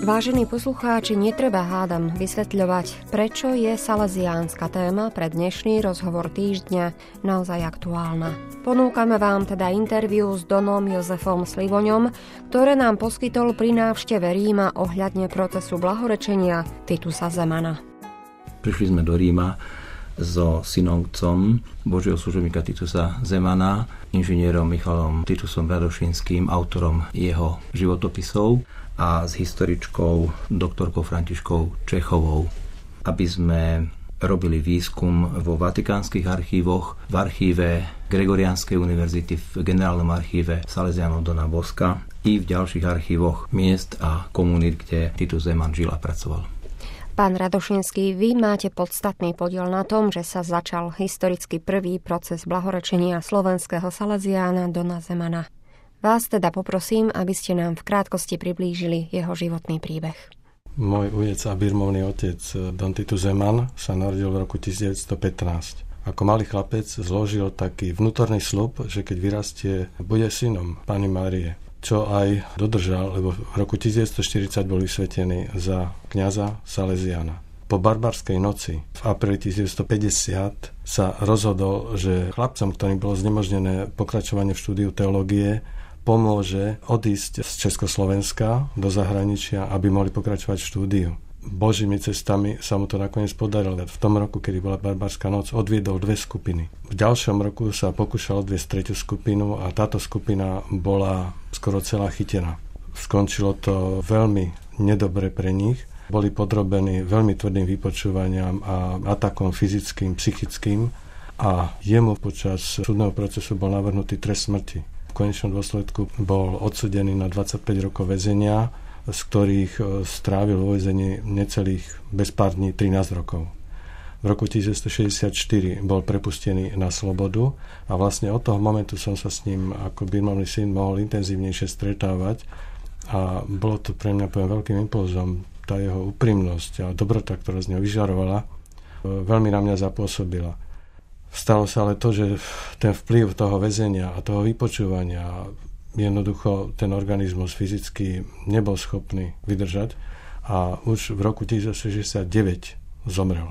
Vážení poslucháči, netreba hádam vysvetľovať, prečo je salesiánska téma pre dnešný rozhovor týždňa naozaj aktuálna. Ponúkame vám teda interviu s Donom Jozefom Slivoňom, ktoré nám poskytol pri návšteve Ríma ohľadne procesu blahorečenia Titusa Zemana. Prišli sme do Ríma so synovcom Božieho služobníka Titusa Zemana, inžinierom Michalom Titusom Radošinským, autorom jeho životopisov, a s historičkou doktorkou Františkou Čechovou, aby sme robili výskum vo vatikánskych archívoch, v archíve Gregoriánskej univerzity, v generálnom archíve Salesiánov Dona Boska i v ďalších archívoch miest a komunít, kde Titus Zeman žil a pracoval. Pán Radošinský, vy máte podstatný podiel na tom, že sa začal historicky prvý proces blahorečenia slovenského Salesiána Dona Zemana. Vás teda poprosím, aby ste nám v krátkosti priblížili jeho životný príbeh. Môj ujec a birmovný otec Don Titus Zeman sa narodil v roku 1915. Ako malý chlapec zložil taký vnútorný sľub, že keď vyrastie, bude synom Panny Márie, čo aj dodržal, lebo v roku 1940 bol vysvetený za kňaza Salesiána. Po barbarskej noci v apríli 1950 sa rozhodol, že chlapcom, ktorým bolo znemožnené pokračovanie v štúdiu teológie, pomôže odísť z Československa do zahraničia, aby mohli pokračovať v štúdiu. Božími cestami sa mu to nakoniec podarilo. V tom roku, kedy bola barbarská noc, odviedol 2 skupiny. V ďalšom roku sa pokúšal odviesť 3. skupinu a táto skupina bola skoro celá chytená. Skončilo to veľmi nedobre pre nich. Boli podrobení veľmi tvrdým vypočúvaniam a atakom fyzickým, psychickým a jemu počas súdneho procesu bol navrhnutý trest smrti. V konečnom dôsledku bol odsúdený na 25 rokov väzenia, z ktorých strávil vo väzení necelých bez pár dní 13 rokov. V roku 1964 bol prepustený na slobodu a vlastne od toho momentu som sa s ním ako birmovný syn mohol intenzívnejšie stretávať a bolo to pre mňa veľkým impulzom. Tá jeho úprimnosť a dobrota, ktorá z neho vyžarovala, veľmi na mňa zapôsobila. Stalo sa ale to, že ten vplyv toho väzenia a toho vypočúvania jednoducho ten organizmus fyzicky nebol schopný vydržať a už v roku 1969 zomrel.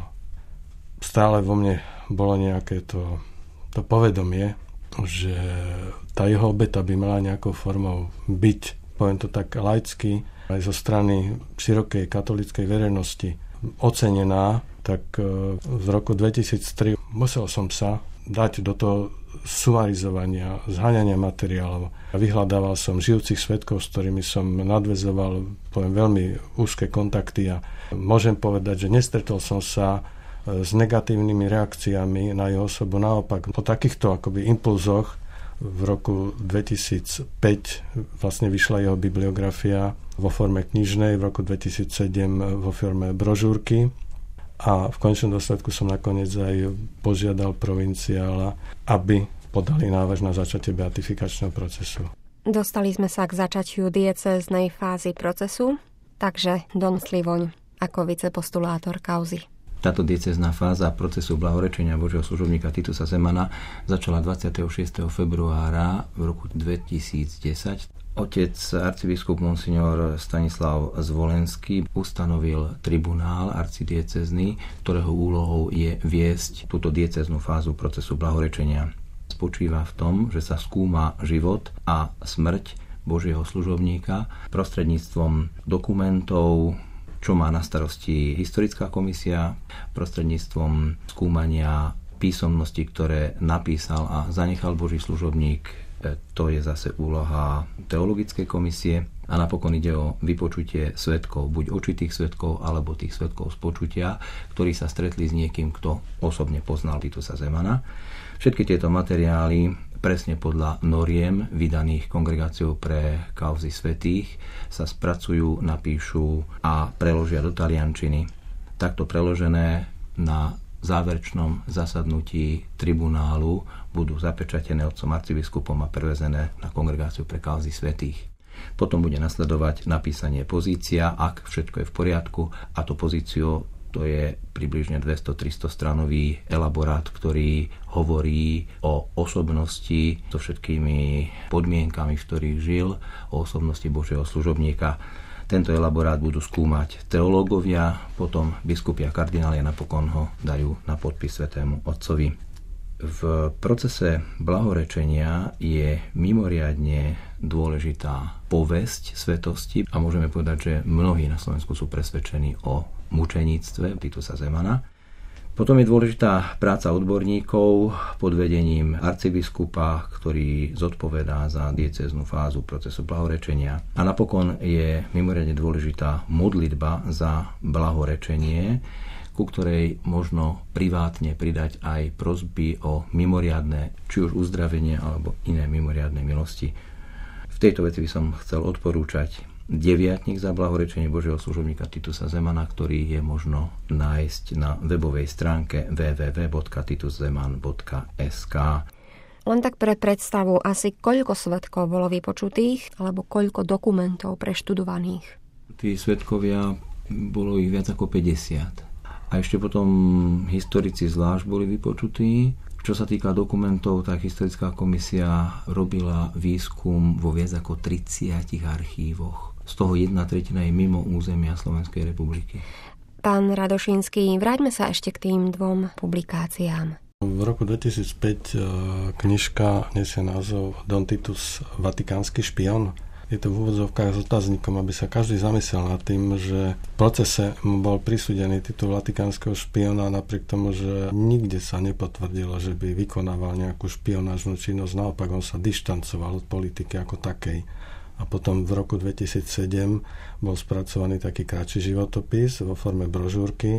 Stále vo mne bolo nejaké to povedomie, že tá jeho obeta by mala nejakou formou byť, poviem to tak laicky, aj zo strany širokej katolíckej verejnosti ocenená. Tak v roku 2003 musel som sa dať do toho sumarizovania, zháňania materiálov. Vyhľadával som žijúcich svedkov, s ktorými som nadväzoval veľmi úzke kontakty a môžem povedať, že nestretol som sa s negatívnymi reakciami na jeho osobu. Naopak, po takýchto akoby impulzoch v roku 2005 vlastne vyšla jeho bibliografia vo forme knižnej, v roku 2007 vo forme brožúrky. A v konečnom dôsledku som nakoniec aj požiadal provinciála, aby podali návrh na začatie beatifikačného procesu. Dostali sme sa k začatiu diecéznej fázy procesu, takže Don Slivoň ako vicepostulátor kauzy. Táto diecézna fáza procesu blahorečenia Božieho služobníka Titusa Zemana začala 26. februára v roku 2010. Otec arcibiskup monsignor Stanislav Zvolenský ustanovil tribunál arcidiecézny, ktorého úlohou je viesť túto diecéznu fázu procesu blahorečenia. Spočíva v tom, že sa skúma život a smrť Božieho služobníka prostredníctvom dokumentov, čo má na starosti historická komisia, prostredníctvom skúmania písomnosti, ktoré napísal a zanechal Boží služobník. To je zase úloha teologickej komisie a napokon ide o vypočutie svedkov, buď očitých svedkov, alebo tých svedkov z počutia, ktorí sa stretli s niekým, kto osobne poznal Titusa Zemana. Všetky tieto materiály presne podľa noriem vydaných Kongregáciou pre kauzy svätých sa spracujú, napíšu a preložia do taliančiny. Takto preložené na záverečnom zasadnutí tribunálu budú zapečatené otcom arcibiskupom a prevezené na Kongregáciu pre kauzy svätých. Potom bude nasledovať napísanie pozícia, ak všetko je v poriadku, a to pozíciu to je približne 200-300 stranový elaborát, ktorý hovorí o osobnosti so všetkými podmienkami, v ktorých žil, o osobnosti Božieho služobníka. Tento elaborát budú skúmať teológovia, potom biskupy a kardináli a napokon ho dajú na podpis Svätému Otcovi. V procese blahorečenia je mimoriadne dôležitá povesť svetosti a môžeme povedať, že mnohí na Slovensku sú presvedčení o mučeníctve Titusa Zemana. Potom je dôležitá práca odborníkov pod vedením arcibiskupa, ktorý zodpovedá za diecéznu fázu procesu blahorečenia. A napokon je mimoriadne dôležitá modlitba za blahorečenie, ku ktorej možno privátne pridať aj prosby o mimoriadne, či už uzdravenie alebo iné mimoriadne milosti. V tejto veci by som chcel odporúčať deviatnik za blahorečenie Božieho služobníka Titusa Zemana, ktorý je možno nájsť na webovej stránke www.tituszeman.sk. Len tak pre predstavu, asi koľko svedkov bolo vypočutých, alebo koľko dokumentov preštudovaných? Tí svedkovia, bolo ich viac ako 50. A ešte potom historici zvlášť boli vypočutí. Čo sa týka dokumentov, tak historická komisia robila výskum vo viac ako 30 archívoch. Z toho 1/3 je mimo územia Slovenskej republiky. Pán Radošinský, vráťme sa ešte k tým dvom publikáciám. V roku 2005 knižka nesie názov Don Titus, vatikánsky špion. Je to v úvodzovkách s otáznikom, aby sa každý zamyslel nad tým, že v procese mu bol prisúdený titul vatikánskeho špiona napriek tomu, že nikde sa nepotvrdilo, že by vykonával nejakú špionážnu činnosť. Naopak on sa dištancoval od politiky ako takej. A potom v roku 2007 bol spracovaný taký kratší životopis vo forme brožúrky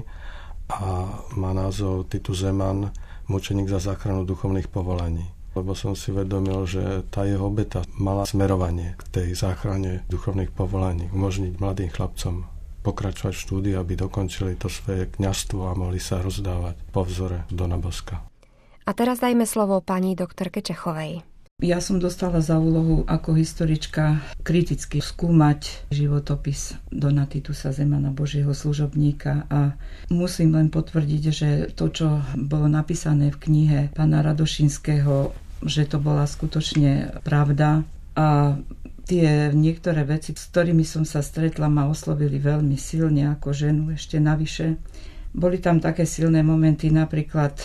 a má názov Titus Zeman, mučeník za záchranu duchovných povolaní. Lebo som si vedomil, že tá jeho obeta mala smerovanie k tej záchrane duchovných povolaní, umožniť mladým chlapcom pokračovať v štúdiu, aby dokončili to svoje kňazstvo a mohli sa rozdávať po vzore Dona Boska. A teraz dajme slovo pani doktorke Čechovej. Ja som dostala za úlohu ako historička kriticky skúmať životopis Dona Titusa Zemana, Božieho služobníka, a musím len potvrdiť, že to, čo bolo napísané v knihe pána Radošinského, že to bola skutočne pravda, a tie niektoré veci, s ktorými som sa stretla, ma oslovili veľmi silne ako ženu ešte navyše. Boli tam také silné momenty, napríklad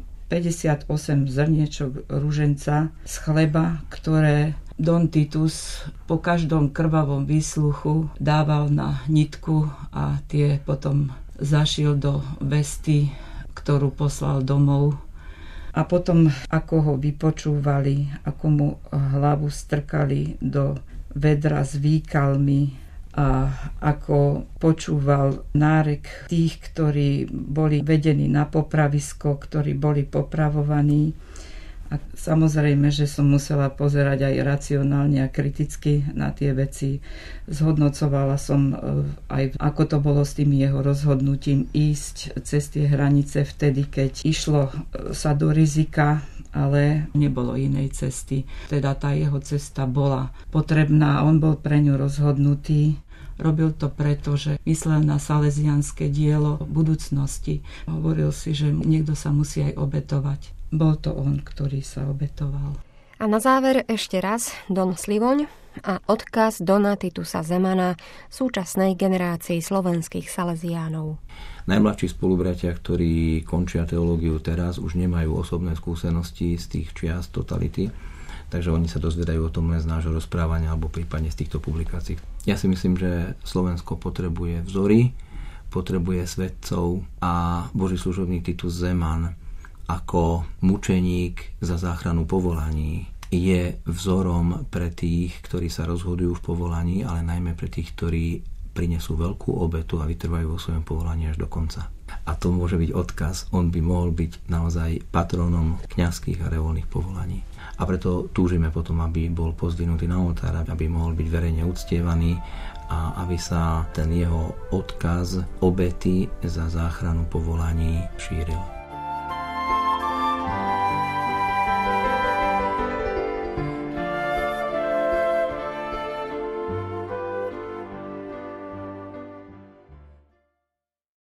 58 zrniečok ruženca z chleba, ktoré Don Titus po každom krvavom výsluchu dával na nitku a tie potom zašil do vesty, ktorú poslal domov. A potom, ako ho vypočúvali, ako mu hlavu strkali do vedra s výkalmi a ako počúval nárek tých, ktorí boli vedení na popravisko, ktorí boli popravovaní. A samozrejme, že som musela pozerať aj racionálne a kriticky na tie veci. Zhodnocovala som aj, ako to bolo s tým jeho rozhodnutím ísť cez tie hranice vtedy, keď išlo sa do rizika, ale nebolo inej cesty. Teda tá jeho cesta bola potrebná, on bol pre ňu rozhodnutý. Robil to preto, že myslel na salesianske dielo budúcnosti. Hovoril si, že niekto sa musí aj obetovať. Bol to on, ktorý sa obetoval. A na záver ešte raz Don Slivoň a odkaz Dona Titusa Zemana súčasnej generácii slovenských salesiánov. Najmladší spolubratia, ktorí končia teológiu teraz, už nemajú osobné skúsenosti z tých čias totality, takže oni sa dozvedajú o tom len z nášho rozprávania alebo prípadne z týchto publikácií. Ja si myslím, že Slovensko potrebuje vzory, potrebuje svedcov, a Boží služobník Titus Zeman ako mučeník za záchranu povolaní je vzorom pre tých, ktorí sa rozhodujú v povolaní, ale najmä pre tých, ktorí prinesú veľkú obetu a vytrvajú vo svojom povolaní až do konca. A to môže byť odkaz. On by mohol byť naozaj patronom kňazských a reholných povolaní. A preto túžime potom, aby bol pozdvihnutý na oltár, aby mohol byť verejne uctievaný a aby sa ten jeho odkaz obety za záchranu povolaní šíril.